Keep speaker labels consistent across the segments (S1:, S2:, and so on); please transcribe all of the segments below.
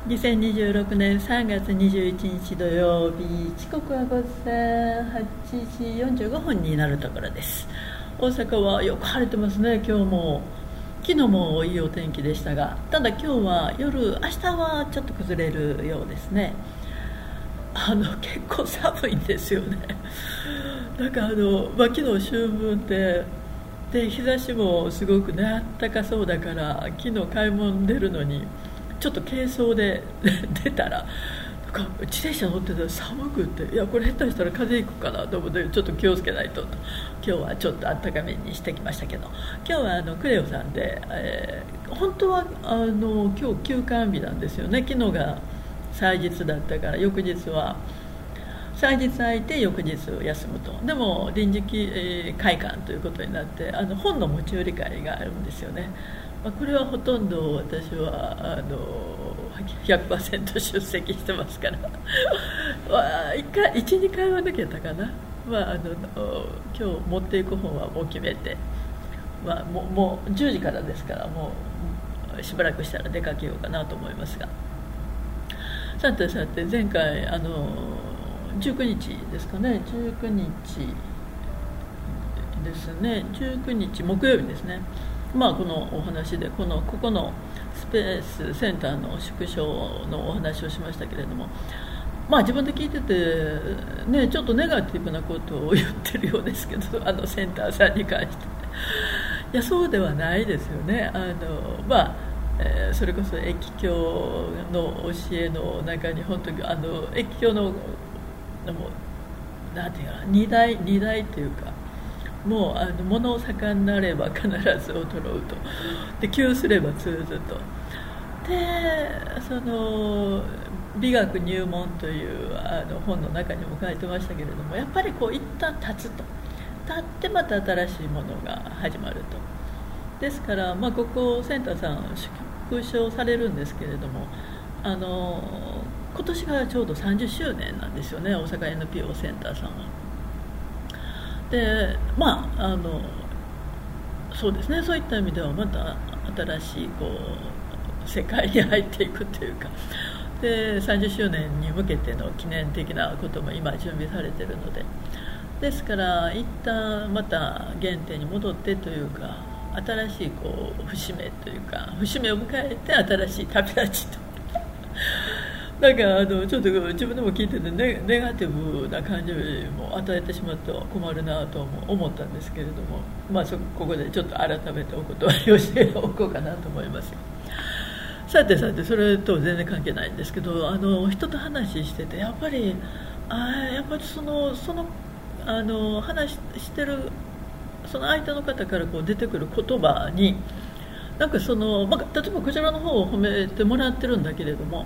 S1: 2026年3月21日土曜日、時刻は午前8時45分になるところです。大阪はよく晴れてますね。今日も昨日もいいお天気でしたが、ただ今日は夜、明日はちょっと崩れるようですね。結構寒いんですよね。なんか昨日秋分で日差しもすごくね、あったかそうだから、昨日買い物出るのにちょっと軽装で出たら、なんか自転車乗ってたら寒くて、いやこれ下手したら風邪ひくかなと思って、ちょっと気をつけないと今日はちょっとあったかめにしてきましたけど、今日はクレオさんで、本当は今日休館日なんですよね。昨日が祭日だったから、翌日は祭日空いて翌日休むと。でも臨時会館ということになって、本の持ち寄り会があるんですよね。これはほとんど私は100% 出席してますから12回は抜けたかな。今日持っていく本はもう決めて、もう10時からですから、もうしばらくしたら出かけようかなと思いますが、さて前回19日ですかね、19日ですね、19日木曜日ですね。このお話でここのスペースセンターの縮小のお話をしましたけれども、自分で聞いててね、ちょっとネガティブなことを言ってるようですけど、センターさんに関して、いやそうではないですよね。それこそ駅教の教えの中に、本当に駅教のなんていうかな、二大というか、もう物を盛んなれば必ず衰うと、で窮すれば通ずと。で美学入門という本の中にも書いてましたけれども、やっぱり一旦立ってまた新しいものが始まると。ですから、ここセンターさん縮小されるんですけれども、今年がちょうど30周年なんですよね、大阪 NPO センターさんは。でそうですね、そういった意味ではまた新しい世界に入っていくというか、で30周年に向けての記念的なことも今準備されているので、ですから一旦また原点に戻ってというか、新しい節目というか、節目を迎えて新しい旅立ちとなんかちょっと自分でも聞いててネガティブな感じも与えてしまっては困るなと思ったんですけれども、ここでちょっと改めてお断りをしておこうかなと思います。さてそれと全然関係ないんですけど、人と話してて、やっぱりその話してるその相手の方から出てくる言葉に、なんか例えばこちらの方を褒めてもらってるんだけれども、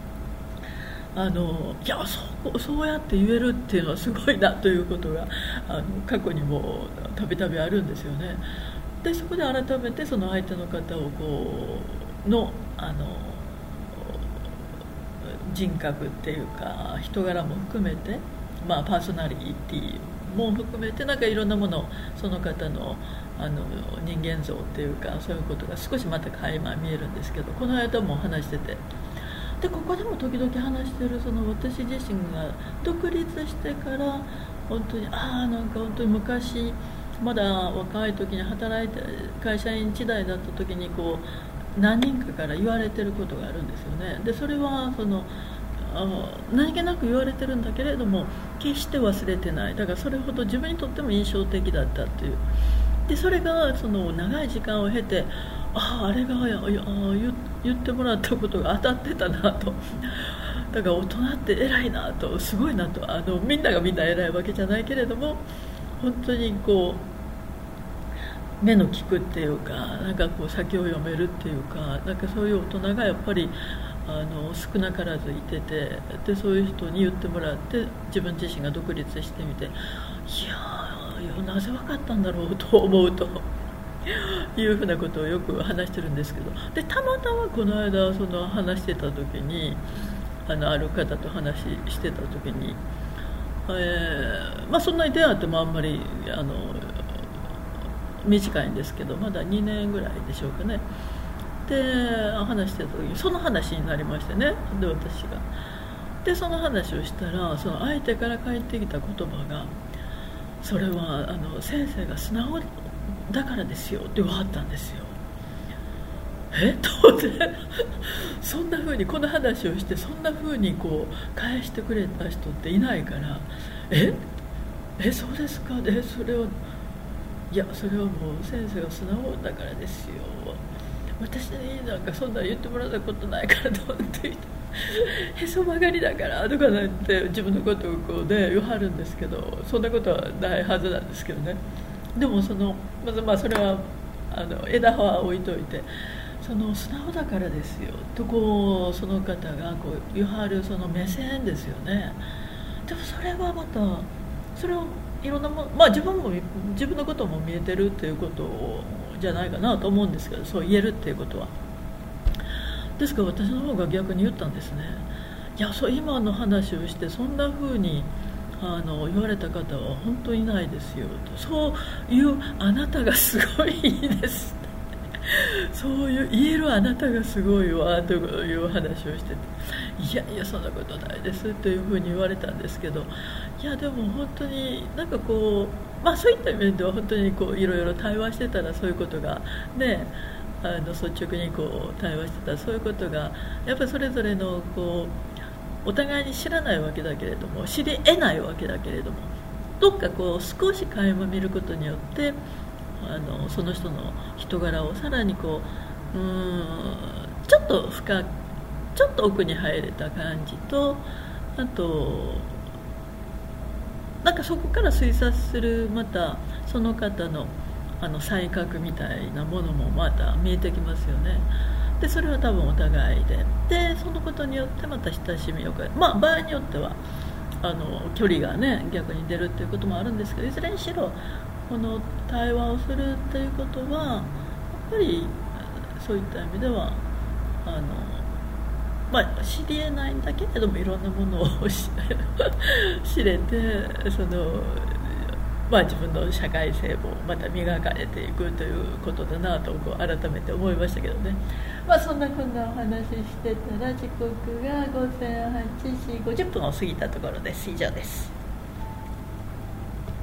S1: いやそうやって言えるっていうのはすごいなということが過去にもたびたびあるんですよね。でそこで改めてその相手の方をの人格っていうか人柄も含めて、パーソナリティも含めて、なんかいろんなものをその方の人間像っていうか、そういうことが少しまた垣間見えるんですけど、この間も話してて、でここでも時々話してる私自身が独立してから本当になんか本当に昔まだ若い時に働いて会社員時代だった時に何人かから言われてることがあるんですよね。でそれは何気なく言われてるんだけれども決して忘れてない。だからそれほど自分にとっても印象的だったっていう。でそれが長い時間を経て、あれが言ってもらったことが当たってたなと。だから大人って偉いなと、すごいなと。みんながみんな偉いわけじゃないけれども、本当に目の利くっていうか、なんか先を読めるっていうか、なんかそういう大人がやっぱり少なからずいてて、でそういう人に言ってもらって自分自身が独立してみて、いやなぜ分かったんだろうと思うというふうなことをよく話してるんですけど、でたまたまこの間話してた時にある方と話してた時に、そんなに出会ってもあんまり短いんですけど、まだ2年ぐらいでしょうかね。 で話してた時にその話になりましてね。で私がでその話をしたら、その相手から返ってきた言葉が、それは先生が素直だからですよって言わはったんですよ。と思ってそんな風にこの話をしてそんな風にこう返してくれた人っていないから、そうですか、それはいや、それはもう先生が素直だからですよ、私になんかそんな言ってもらったことないからと思ってへそ曲がりだからとかなんて自分のことをこうね言わはるんですけど、そんなことはないはずなんですけどね。でもまずそれは枝葉は置いといて、素直だからですよとこうその方がこう言わはるその目線ですよね。でもそれはまたそれをいろんなもの、自分のことも見えてるっていうことじゃないかなと思うんですけど、そう言えるっていうことは。ですから私の方が逆に言ったんですね。いや、今の話をしてそんな風に言われた方は本当にいないですよと。そういうあなたがすごいいいですそういう言えるあなたがすごいわという話をしてて、いやそんなことないですというふうに言われたんですけど、いやでも本当になんかこう、そういった面では本当にこういろいろ対話してたらそういうことがね、率直にこう対話してたらそういうことがやっぱりそれぞれのこうお互いに知らないわけだけれども知り得ないわけだけれども、どっかこう少し垣間見ることによってその人の人柄をさらにこうちょっとちょっと奥に入れた感じと、あとなんかそこから推察するまたその方の才覚みたいなものもまた見えてきますよね。でそれは多分お互いでそのことによってまた親しみを場合によっては距離がね逆に出るっていうこともあるんですけど、いずれにしろこの対話をするっていうことはやっぱりそういった意味では知り得ないんだけれどもいろんなものを知れて自分の社会性もまた磨かれていくということだなと改めて思いましたけどね。そんなこんなお話ししてたら時刻が午前8時50分を過ぎたところです。以上です。